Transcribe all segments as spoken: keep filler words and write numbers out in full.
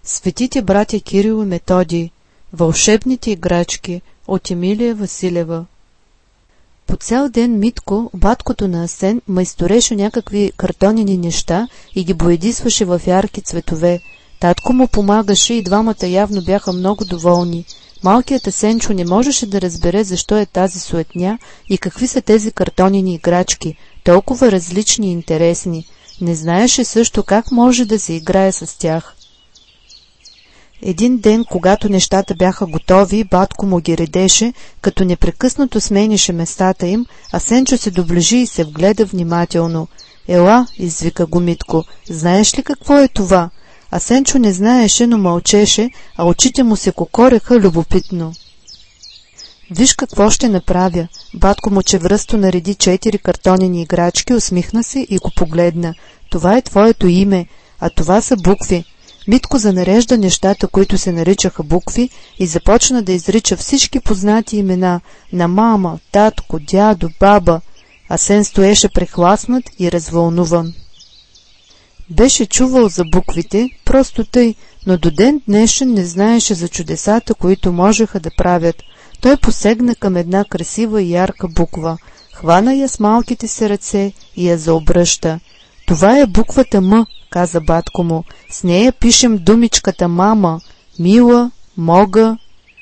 Светите братя Кирил и Методий, вълшебните играчки от Емилия Василева. По цял ден Митко, баткото на Асен, майстореше някакви картонени неща и ги боядисваше в ярки цветове. Татко му помагаше и двамата явно бяха много доволни. Малкият Асенчо не можеше да разбере защо е тази суетня и какви са тези картонени играчки, толкова различни и интересни. Не знаеше също как може да се играе с тях. Един ден, когато нещата бяха готови, батко му ги редеше, като непрекъснато сменяше местата им, Асенчо се доближи и се вгледа внимателно. «Ела», извика го Митко, «знаеш ли какво е това?» Асенчо не знаеше, но мълчеше, а очите му се кокореха любопитно. «Виж какво ще направя». Батко му чевръсто нареди четири картонени играчки, усмихна се и го погледна. «Това е твоето име, а това са букви». Митко занарежда нещата, които се наричаха букви, и започна да изрича всички познати имена на мама, татко, дядо, баба. Асен стоеше прехласнат и развълнуван. Беше чувал за буквите, просто тъй, но до ден днешен не знаеше за чудесата, които можеха да правят. Той посегна към една красива и ярка буква, хвана я с малките си ръце и я заобръща. «Това е буквата М», каза батко му. «С нея пишем думичката мама, мила, мога».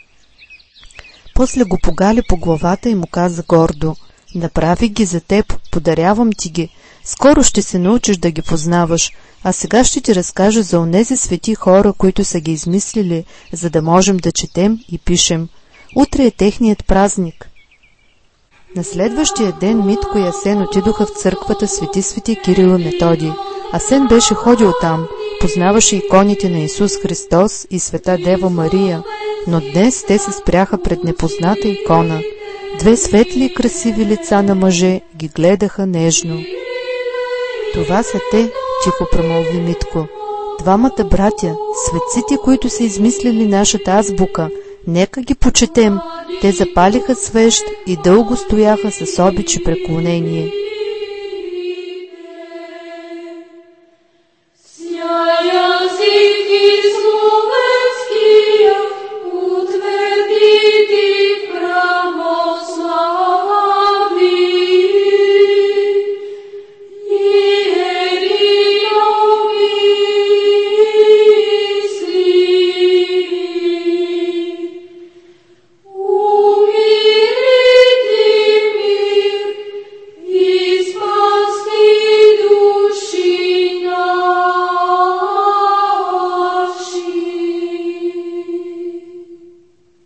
После го погали по главата и му каза гордо: «Направи ги за теб, подарявам ти ги. Скоро ще се научиш да ги познаваш, а сега ще ти разкажа за онези свети хора, които са ги измислили, за да можем да четем и пишем. Утре е техният празник». На следващия ден Митко и Асен отидоха в църквата Свети Свети Кирил и Методий. Асен беше ходил там, познаваше иконите на Исус Христос и Света Дева Мария, но днес те се спряха пред непозната икона. Две светли и красиви лица на мъже ги гледаха нежно. «Това са те», тихо промълви Митко. «Двамата братя, светците, които са измислили нашата азбука. Нека ги почетем». Те запалиха свещ и дълго стояха с обич и преклонение.